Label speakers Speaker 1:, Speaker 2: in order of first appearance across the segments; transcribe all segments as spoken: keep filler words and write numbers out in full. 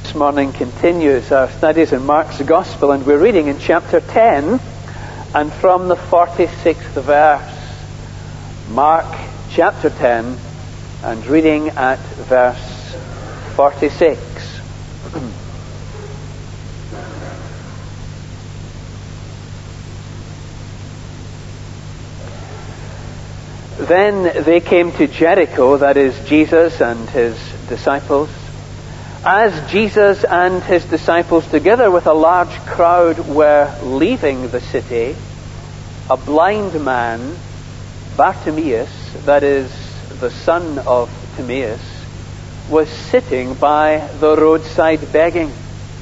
Speaker 1: This morning continues our studies in Mark's Gospel, and we're reading in chapter ten and from the forty-sixth verse. Mark chapter ten and reading at verse forty-six. Then they came to Jericho, that is Jesus and his disciples. As Jesus and his disciples, together with a large crowd, were leaving the city, a blind man, Bartimaeus, that is the son of Timaeus, was sitting by the roadside begging.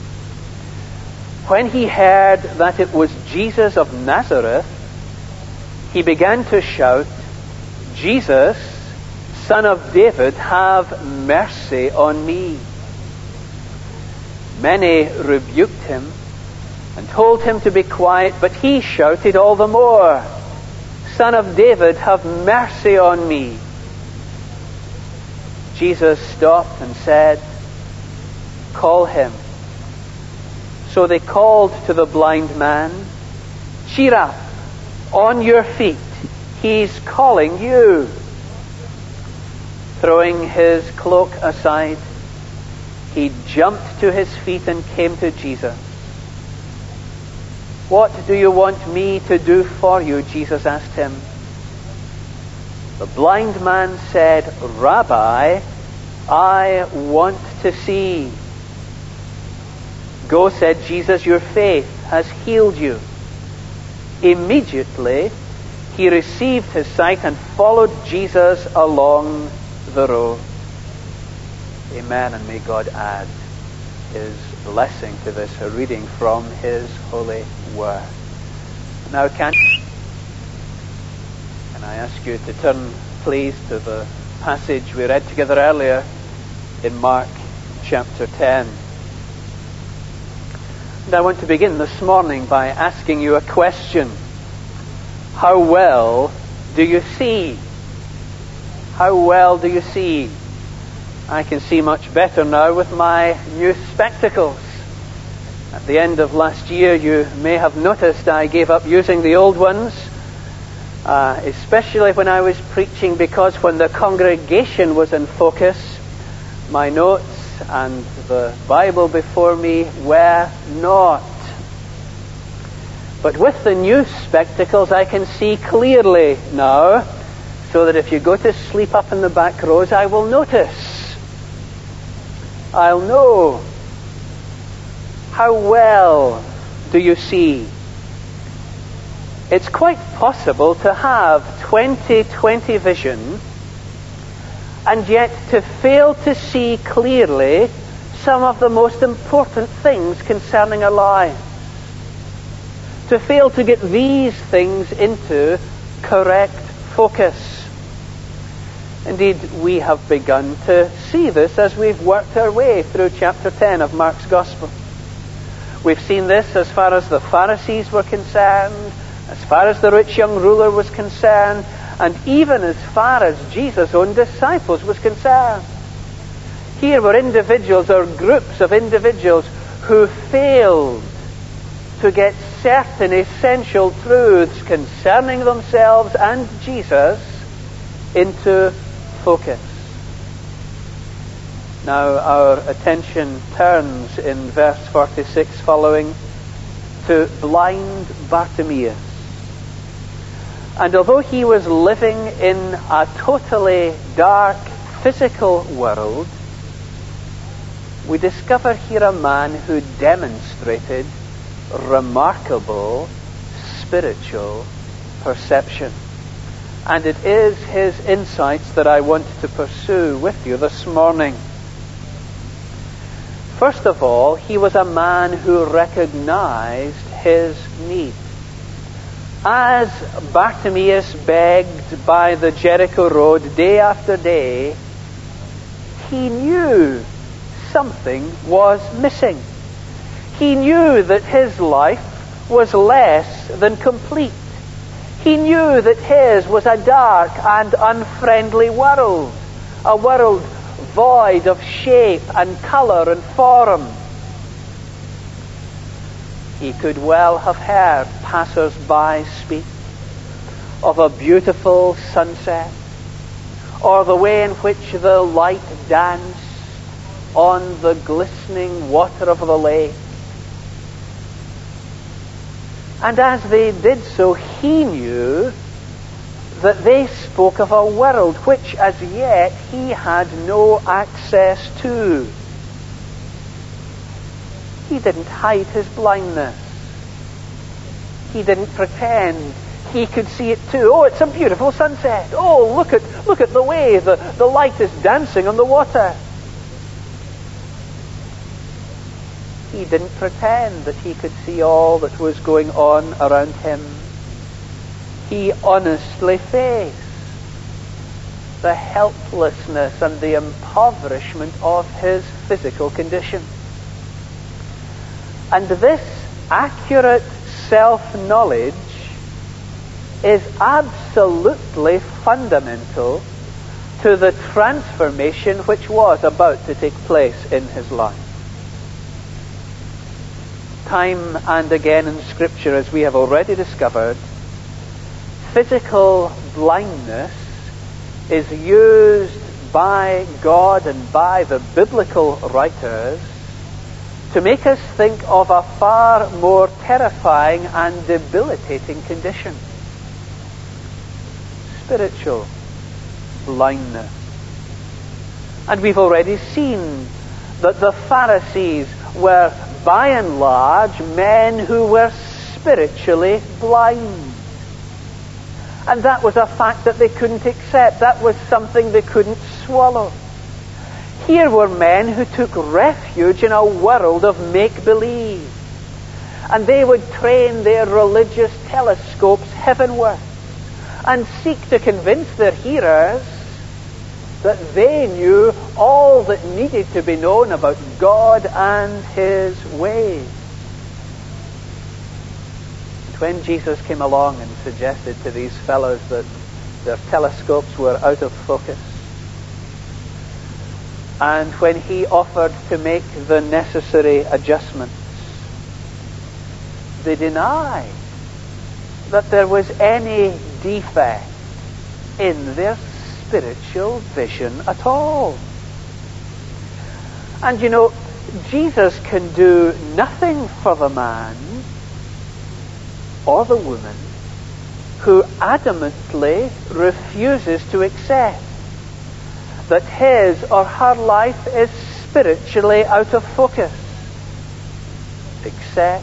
Speaker 1: When he heard that it was Jesus of Nazareth, he began to shout, "Jesus, Son of David, have mercy on me." Many rebuked him and told him to be quiet, but he shouted all the more, "Son of David, have mercy on me." Jesus stopped and said, "Call him." So they called to the blind man, "Cheer up, on your feet, he's calling you." Throwing his cloak aside, he jumped to his feet and came to Jesus. "What do you want me to do for you?" Jesus asked him. The blind man said, "Rabbi, I want to see." "Go," said Jesus, "your faith has healed you." Immediately, he received his sight and followed Jesus along the road. Amen, and may God add his blessing to this, a reading from his holy word. Now, can, can I ask you to turn, please, to the passage we read together earlier in Mark chapter ten. And I want to begin this morning by asking you a question. How well do you see? How well do you see? I can see much better now with my new spectacles. At the end of last year, you may have noticed I gave up using the old ones, uh, especially when I was preaching, because when the congregation was in focus, my notes and the Bible before me were not. But with the new spectacles, I can see clearly now, so that if you go to sleep up in the back rows, I will notice. I'll know. How well do you see? It's quite possible to have twenty twenty vision and yet to fail to see clearly some of the most important things concerning our lives. To fail to get these things into correct focus. Indeed, we have begun to see this as we've worked our way through chapter ten of Mark's Gospel. We've seen this as far as the Pharisees were concerned, as far as the rich young ruler was concerned, and even as far as Jesus' own disciples was concerned. Here were individuals or groups of individuals who failed to get certain essential truths concerning themselves and Jesus into focus. Now our attention turns in verse forty-six following to blind Bartimaeus. And although he was living in a totally dark physical world, we discover here a man who demonstrated remarkable spiritual perception. And it is his insights that I want to pursue with you this morning. First of all, he was a man who recognized his need. As Bartimaeus begged by the Jericho road day after day, he knew something was missing. He knew that his life was less than complete. He knew that his was a dark and unfriendly world, a world void of shape and colour and form. He could well have heard passers-by speak of a beautiful sunset, or the way in which the light danced on the glistening water of the lake. And as they did so, he knew that they spoke of a world which as yet he had no access to. He didn't hide his blindness. He didn't pretend he could see it too. Oh, it's a beautiful sunset. Oh, look at look at the way the, the light is dancing on the water. He didn't pretend that he could see all that was going on around him. He honestly faced the helplessness and the impoverishment of his physical condition. And this accurate self-knowledge is absolutely fundamental to the transformation which was about to take place in his life. Time and again in Scripture, as we have already discovered, physical blindness is used by God and by the biblical writers to make us think of a far more terrifying and debilitating condition: spiritual blindness. And we've already seen that the Pharisees were by and large men who were spiritually blind. And that was a fact that they couldn't accept. That was something they couldn't swallow. Here were men who took refuge in a world of make-believe. And they would train their religious telescopes heavenward and seek to convince their hearers that they knew all that needed to be known about God and His ways. And when Jesus came along and suggested to these fellows that their telescopes were out of focus, and when he offered to make the necessary adjustments, they denied that there was any defect in their spiritual vision at all. And you know, Jesus can do nothing for the man or the woman who adamantly refuses to accept that his or her life is spiritually out of focus, except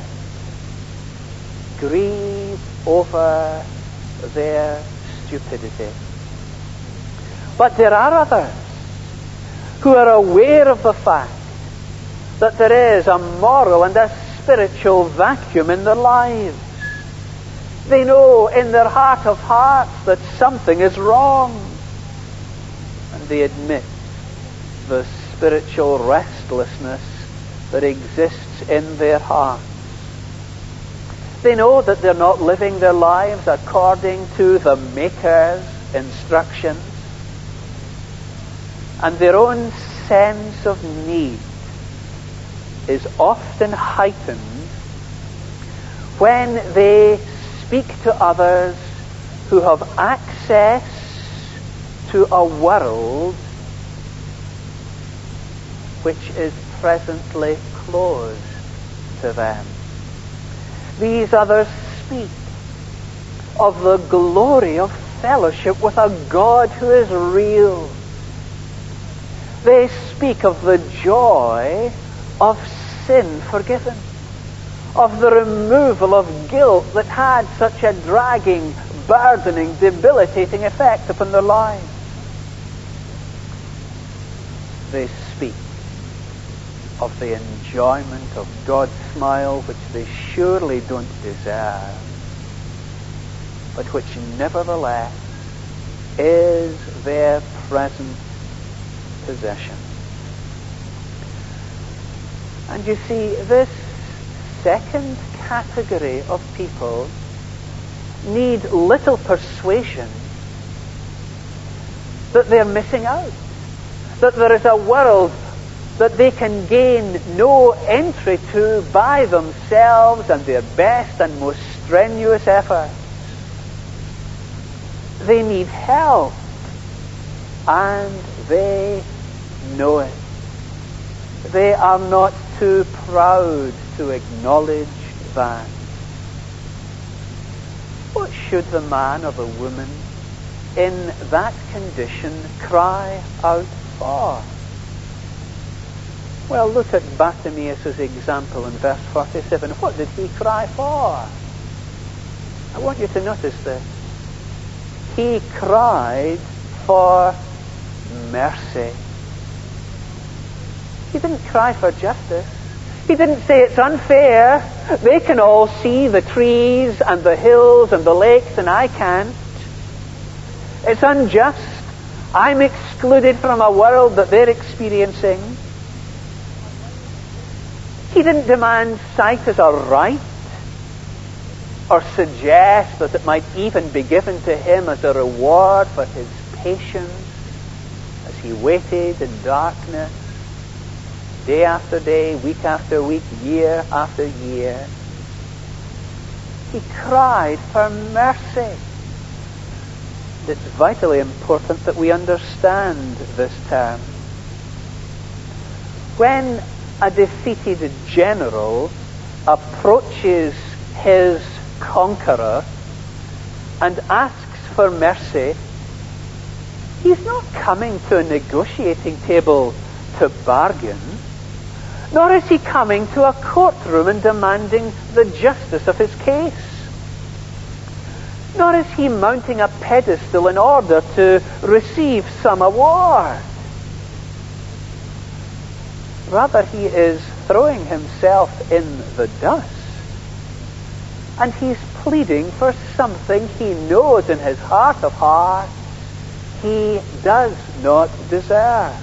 Speaker 1: grieve over their stupidity. But there are others who are aware of the fact that there is a moral and a spiritual vacuum in their lives. They know in their heart of hearts that something is wrong. And they admit the spiritual restlessness that exists in their hearts. They know that they're not living their lives according to the Maker's instructions. And their own sense of need is often heightened when they speak to others who have access to a world which is presently closed to them. These others speak of the glory of fellowship with a God who is real. They speak of the joy of sin forgiven, of the removal of guilt that had such a dragging, burdening, debilitating effect upon their lives. They speak of the enjoyment of God's smile, which they surely don't deserve, but which nevertheless is their present possession. And you see, this second category of people need little persuasion that they're missing out, that there is a world that they can gain no entry to by themselves and their best and most strenuous efforts. They need help, and they know it. They are not too proud to acknowledge that. What should the man or the woman in that condition cry out for? Well, look at Bartimaeus' example in verse forty-seven. What did he cry for? I want you to notice this. He cried for mercy. He didn't cry for justice. He didn't say it's unfair. They can all see the trees and the hills and the lakes and I can't. It's unjust. I'm excluded from a world that they're experiencing. He didn't demand sight as a right or suggest that it might even be given to him as a reward for his patience as he waited in darkness, day after day, week after week, year after year. He cried for mercy. It's vitally important that we understand this term. When a defeated general approaches his conqueror and asks for mercy, he's not coming to a negotiating table to bargain, nor is he coming to a courtroom and demanding the justice of his case. Nor is he mounting a pedestal in order to receive some award. Rather, he is throwing himself in the dust, and he's pleading for something he knows in his heart of hearts he does not deserve.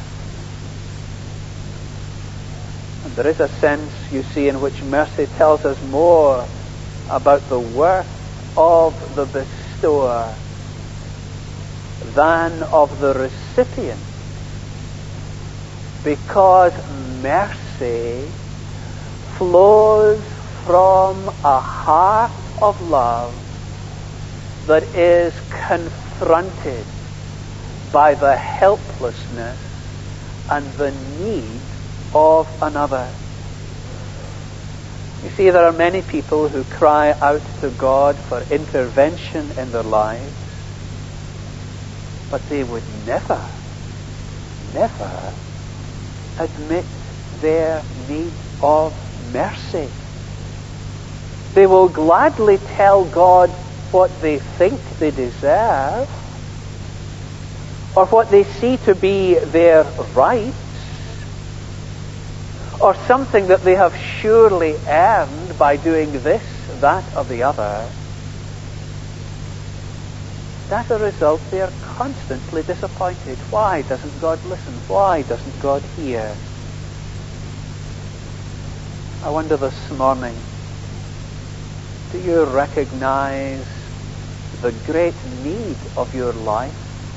Speaker 1: And there is a sense, you see, in which mercy tells us more about the worth of the bestower than of the recipient, because mercy flows from a heart of love that is confronted by the helplessness and the need of another. You see, there are many people who cry out to God for intervention in their lives, but they would never, never admit their need of mercy. They will gladly tell God what they think they deserve, or what they see to be their rights, or something that they have surely earned by doing this, that, or the other. As a result, they are constantly disappointed. Why doesn't God listen? Why doesn't God hear? I wonder this morning, do you recognize the great need of your life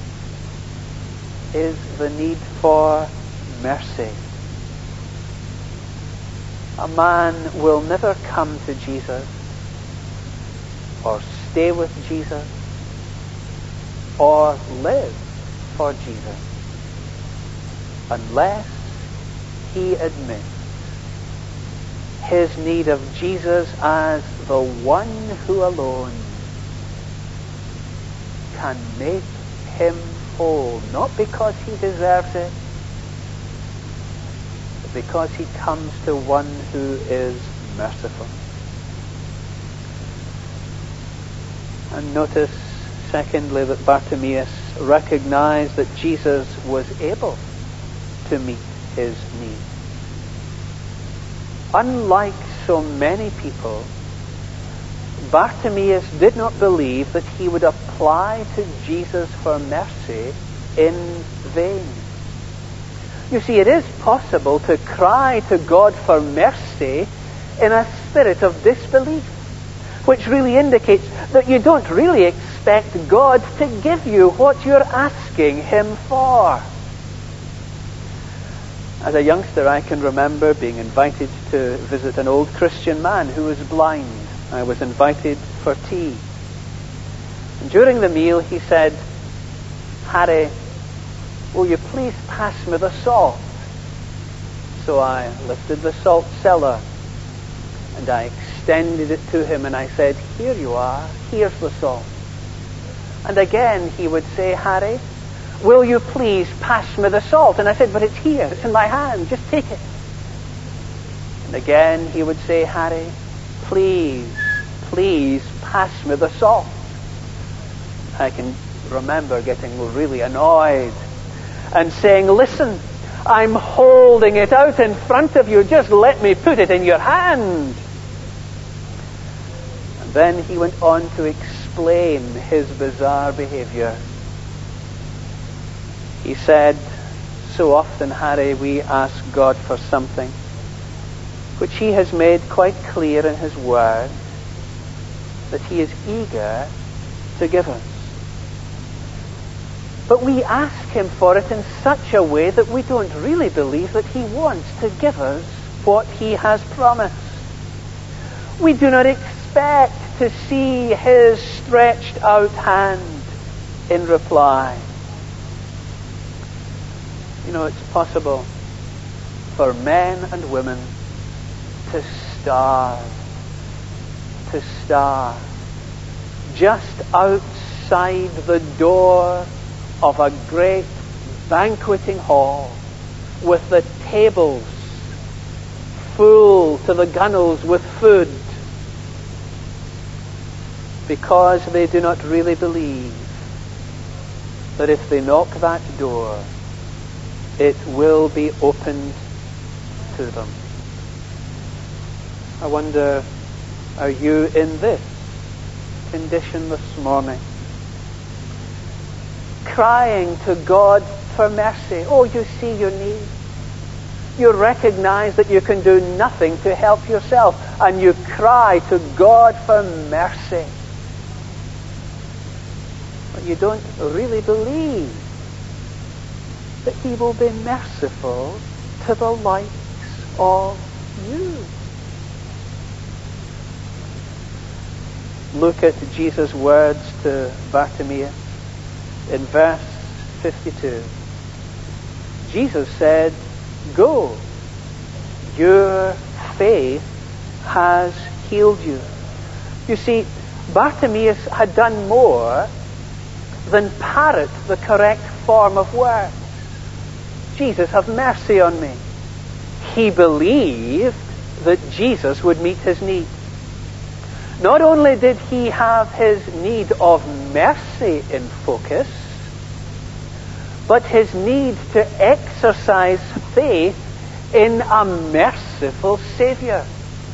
Speaker 1: is the need for mercy? A man will never come to Jesus or stay with Jesus or live for Jesus unless he admits his need of Jesus as the one who alone can make him whole, not because he deserves it, but because he comes to one who is merciful. And notice, secondly, that Bartimaeus recognized that Jesus was able to meet his need. Unlike so many people, Bartimaeus did not believe that he would apply to Jesus for mercy in vain. You see, it is possible to cry to God for mercy in a spirit of disbelief, which really indicates that you don't really expect God to give you what you're asking him for. As a youngster, I can remember being invited to visit an old Christian man who was blind. I was invited for tea. And during the meal, he said, "Harry, will you please pass me the salt?" So I lifted the salt cellar and I extended it to him and I said, "Here you are, here's the salt." And again he would say, "Harry, will you please pass me the salt?" And I said, "But it's here, it's in my hand, just take it." And again he would say, "Harry, please, please pass me the salt." I can remember getting really annoyed and saying, "Listen, I'm holding it out in front of you, just let me put it in your hand." And then he went on to explain his bizarre behavior. He said, "So often, Harry, we ask God for something which he has made quite clear in his word that he is eager to give us. But we ask him for it in such a way that we don't really believe that he wants to give us what he has promised. We do not expect to see his stretched out hand in reply." You know, it's possible for men and women to starve, to starve, just outside the door of a great banqueting hall with the tables full to the gunwales with food, because they do not really believe that if they knock that door, it will be opened to them. I wonder, are you in this condition this morning? Crying to God for mercy. Oh, you see your need. You recognize that you can do nothing to help yourself, and you cry to God for mercy. But you don't really believe that he will be merciful to the likes of you. Look at Jesus' words to Bartimaeus in verse fifty-two. Jesus said, "Go, your faith has healed you." You see, Bartimaeus had done more than parrot the correct form of words. "Jesus, have mercy on me." He believed that Jesus would meet his need. Not only did he have his need of mercy in focus, but his need to exercise faith in a merciful Savior.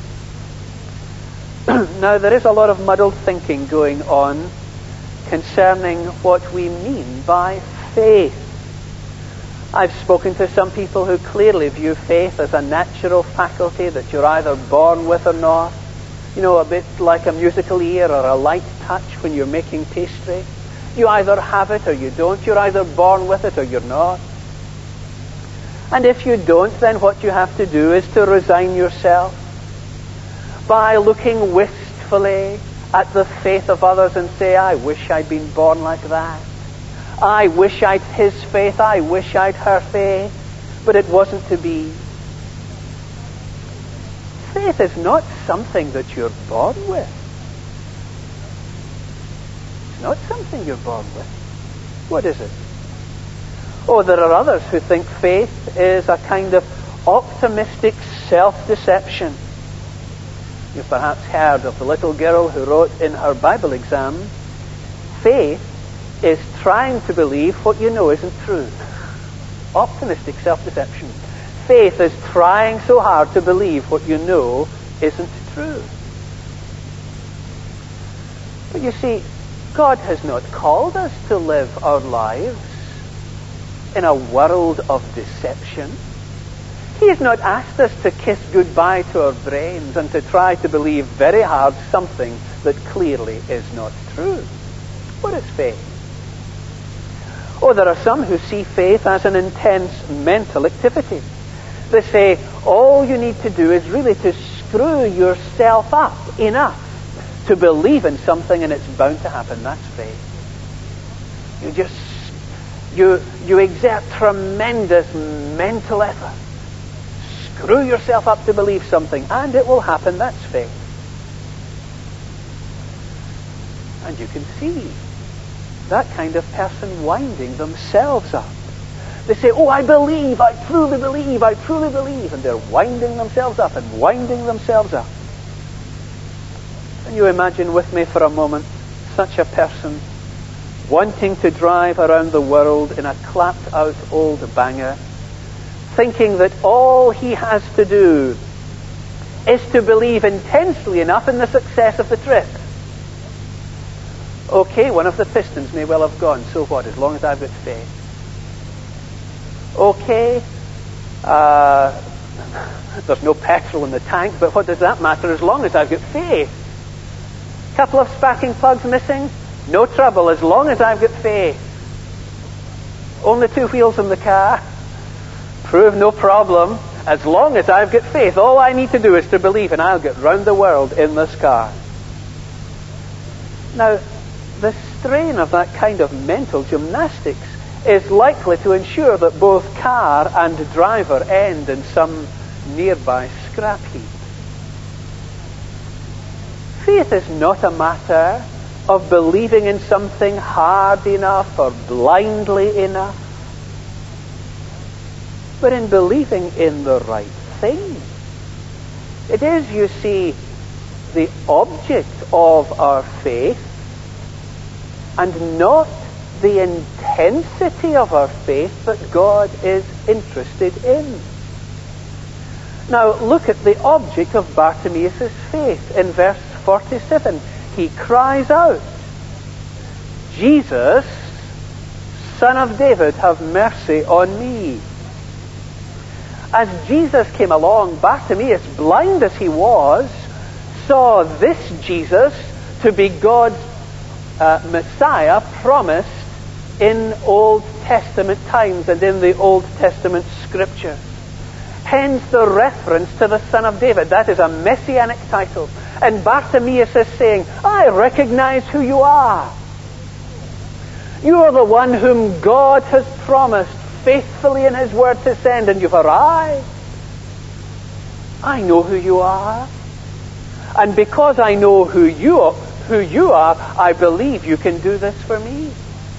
Speaker 1: Now, there is a lot of muddled thinking going on concerning what we mean by faith. I've spoken to some people who clearly view faith as a natural faculty that you're either born with or not. You know, a bit like a musical ear or a light touch when you're making pastry. You either have it or you don't. You're either born with it or you're not. And if you don't, then what you have to do is to resign yourself by looking wistfully at the faith of others and say, "I wish I'd been born like that. I wish I'd his faith. I wish I'd her faith." But it wasn't to be. Faith is not something that you're born with. It's not something you're born with. What is it? Oh, there are others who think faith is a kind of optimistic self-deception. You've perhaps heard of the little girl who wrote in her Bible exam, "Faith is trying to believe what you know isn't true." Optimistic self-deception. Faith is trying so hard to believe what you know isn't true. But you see, God has not called us to live our lives in a world of deception. He has not asked us to kiss goodbye to our brains and to try to believe very hard something that clearly is not true. What is faith? Oh, there are some who see faith as an intense mental activity. They say all you need to do is really to screw yourself up enough to believe in something and it's bound to happen. That's faith. You just, you, you exert tremendous mental effort. Screw yourself up to believe something and it will happen. That's faith. And you can see that kind of person winding themselves up. They say, oh, I believe, I truly believe, I truly believe. And they're winding themselves up and winding themselves up. Can you imagine with me for a moment such a person wanting to drive around the world in a clapped out old banger, thinking that all he has to do is to believe intensely enough in the success of the trip? Okay, one of the pistons may well have gone, so what, as long as I've got faith. Okay, uh, there's no petrol in the tank, but what does that matter as long as I've got faith? Couple of sparking plugs missing? No trouble, as long as I've got faith. Only two wheels in the car? Prove no problem, as long as I've got faith. All I need to do is to believe and I'll get round the world in this car. Now, the strain of that kind of mental gymnastics is likely to ensure that both car and driver end in some nearby scrap heap. Faith is not a matter of believing in something hard enough or blindly enough, but in believing in the right thing. It is, you see, the object of our faith and not the intensity of our faith that God is interested in. Now, look at the object of Bartimaeus' faith in verse forty-seven. He cries out, Jesus, Son of David, have mercy on me. As Jesus came along, Bartimaeus, blind as he was, saw this Jesus to be God's uh, Messiah promised in Old Testament times and in the Old Testament Scripture. Hence the reference to the Son of David. That is a messianic title. And Bartimaeus is saying, I recognize who you are. You are the one whom God has promised faithfully in His Word to send, and you've arrived. I know who you are. And because I know who you are, who you are, I believe you can do this for me.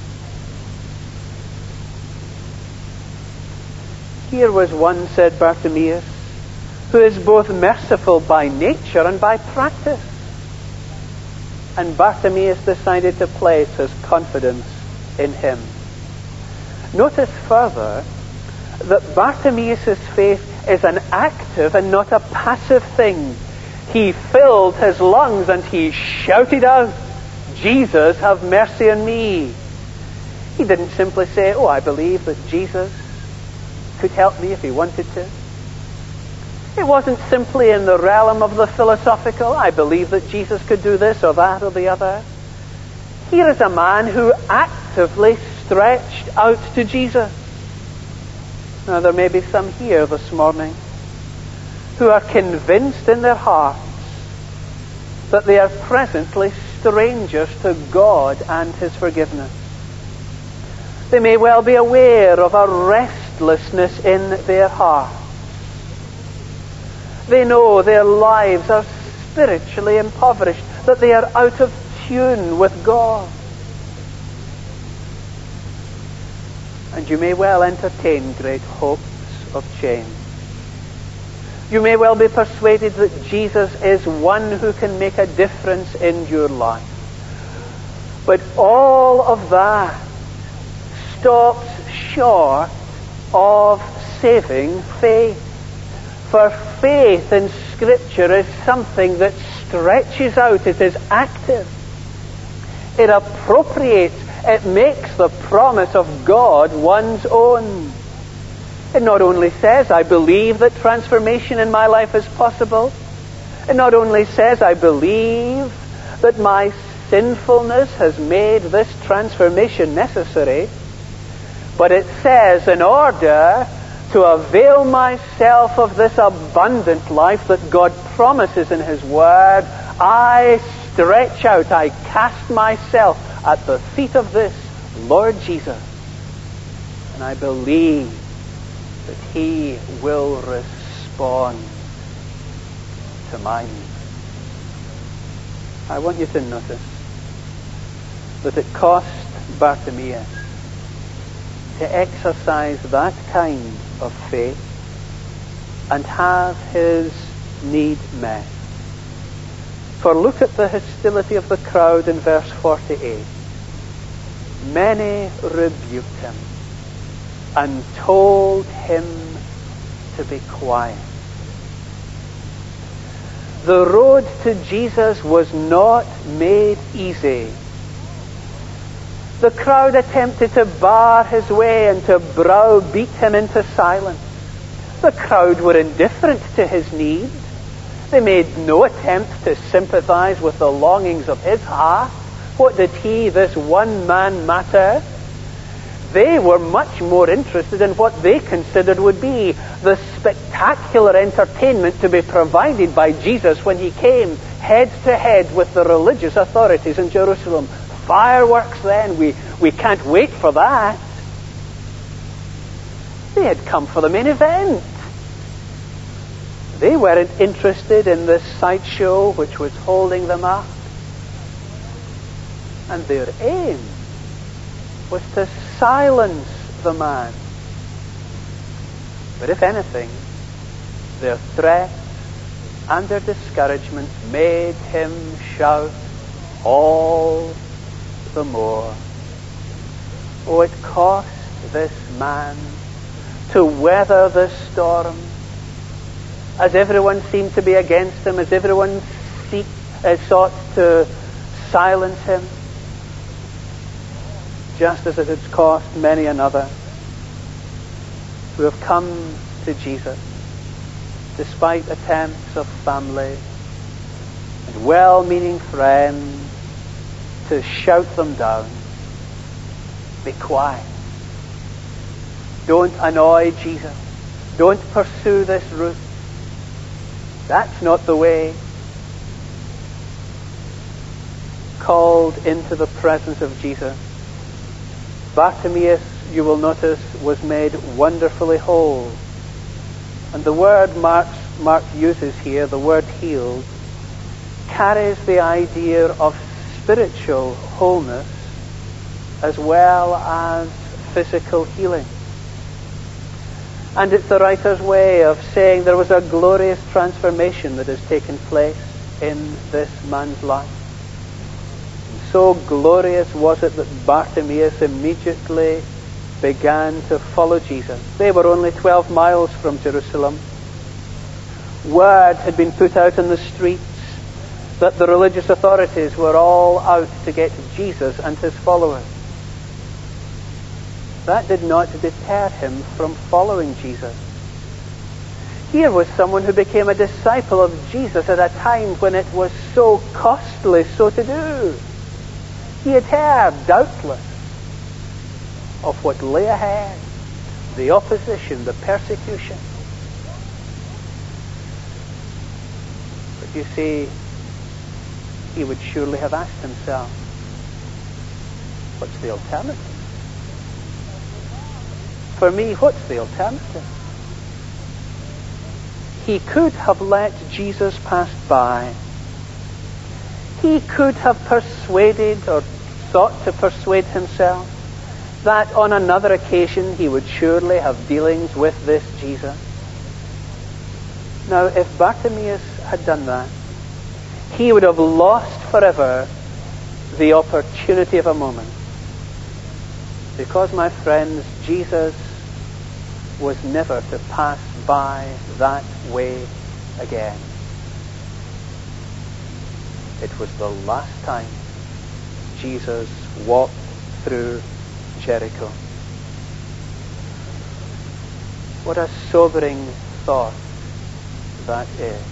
Speaker 1: Here was one, said Bartimaeus, who is both merciful by nature and by practice. And Bartimaeus decided to place his confidence in him. Notice further that Bartimaeus' faith is an active and not a passive thing. He filled his lungs and he shouted out, Jesus, have mercy on me. He didn't simply say, oh, I believe that Jesus could help me if he wanted to. It wasn't simply in the realm of the philosophical, I believe that Jesus could do this or that or the other. Here is a man who actively stretched out to Jesus. Now there may be some here this morning who are convinced in their hearts that they are presently strangers to God and His forgiveness. They may well be aware of a restlessness in their hearts. They know their lives are spiritually impoverished, that they are out of tune with God. And you may well entertain great hopes of change. You may well be persuaded that Jesus is one who can make a difference in your life. But all of that stops short of saving faith. For faith in Scripture is something that stretches out. It is active. It appropriates. It makes the promise of God one's own. It not only says, I believe that transformation in my life is possible. It not only says, I believe that my sinfulness has made this transformation necessary. But it says, in order to avail myself of this abundant life that God promises in His Word, I stretch out, I cast myself at the feet of this Lord Jesus. And I believe that He will respond to my need. I want you to notice that it cost Bartimaeus to exercise that kind of faith and have his need met. For look at the hostility of the crowd in verse forty-eight. Many rebuked him and told him to be quiet. The road to Jesus was not made easy. The crowd attempted to bar his way and to browbeat him into silence. The crowd were indifferent to his needs. They made no attempt to sympathize with the longings of his heart. What did he, this one man, matter? They were much more interested in what they considered would be the spectacular entertainment to be provided by Jesus when he came head to head with the religious authorities in Jerusalem. Fireworks then, we, we can't wait for that. They had come for the main event. They weren't interested in this sideshow which was holding them up. And their aim was to silence the man. But if anything, their threats and their discouragement made him shout all the more. Oh, it cost this man to weather the storm, as everyone seemed to be against him, as everyone seek, uh, sought to silence him, just as it has cost many another who have come to Jesus despite attempts of family and well-meaning friends to shout them down. Be quiet. Don't annoy Jesus. Don't pursue this route. That's not the way. Called into the presence of Jesus, Bartimaeus, you will notice, was made wonderfully whole. And the word Mark, Mark uses here, the word healed, carries the idea of spiritual wholeness as well as physical healing. And it's the writer's way of saying there was a glorious transformation that has taken place in this man's life. And so glorious was it that Bartimaeus immediately began to follow Jesus. They were only twelve miles from Jerusalem. Word had been put out in the streets that the religious authorities were all out to get Jesus and his followers. That did not deter him from following Jesus. Here was someone who became a disciple of Jesus at a time when it was so costly so to do. He had heard, doubtless, of what lay ahead, the opposition, the persecution. But you see, he would surely have asked himself, what's the alternative? For me, what's the alternative? He could have let Jesus pass by. He could have persuaded or sought to persuade himself that on another occasion he would surely have dealings with this Jesus. Now, if Bartimaeus had done that, he would have lost forever the opportunity of a moment. Because, my friends, Jesus was never to pass by that way again. It was the last time Jesus walked through Jericho. What a sobering thought that is.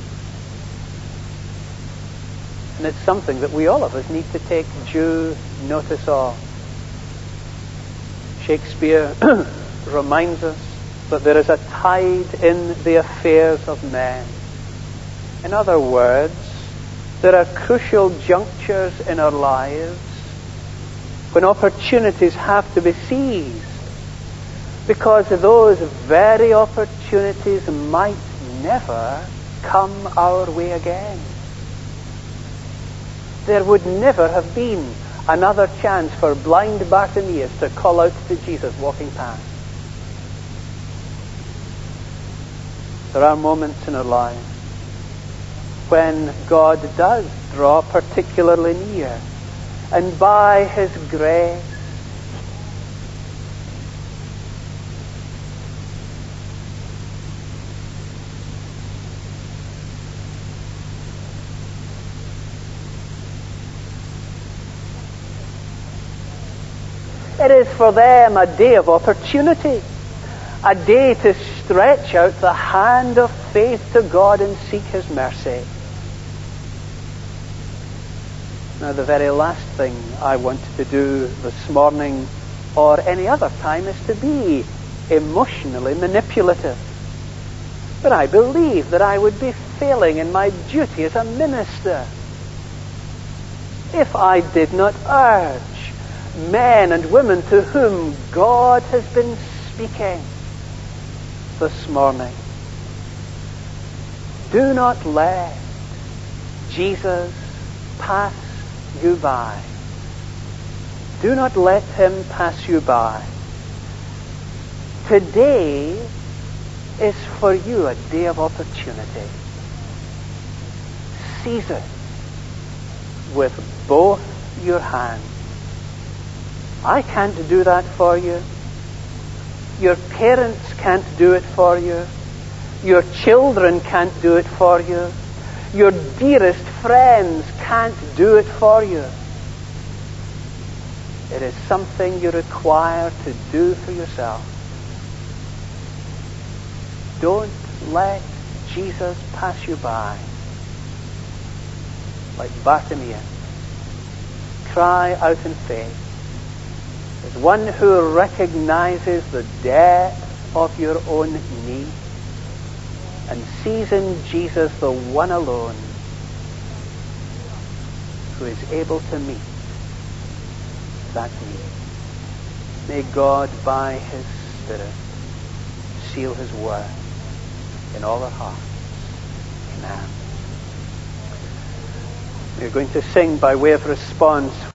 Speaker 1: And it's something that we all of us need to take due notice of. Shakespeare reminds us that there is a tide in the affairs of men. In other words, there are crucial junctures in our lives when opportunities have to be seized, because those very opportunities might never come our way again. There would never have been another chance for blind Bartimaeus to call out to Jesus walking past. There are moments in our lives when God does draw particularly near, and by His grace it is for them a day of opportunity, a day to stretch out the hand of faith to God and seek His mercy. Now, the very last thing I want to do this morning or any other time is to be emotionally manipulative. But I believe that I would be failing in my duty as a minister if I did not urge men and women to whom God has been speaking this morning. Do not let Jesus pass you by. Do not let Him pass you by. Today is for you a day of opportunity. Seize it with both your hands. I can't do that for you. Your parents can't do it for you. Your children can't do it for you. Your dearest friends can't do it for you. It is something you require to do for yourself. Don't let Jesus pass you by. Like Bartimaeus, cry out in faith as one who recognizes the depth of your own need and sees in Jesus the one alone who is able to meet that need. May God, by His Spirit, seal His word in all our hearts. Amen. We're going to sing by way of response.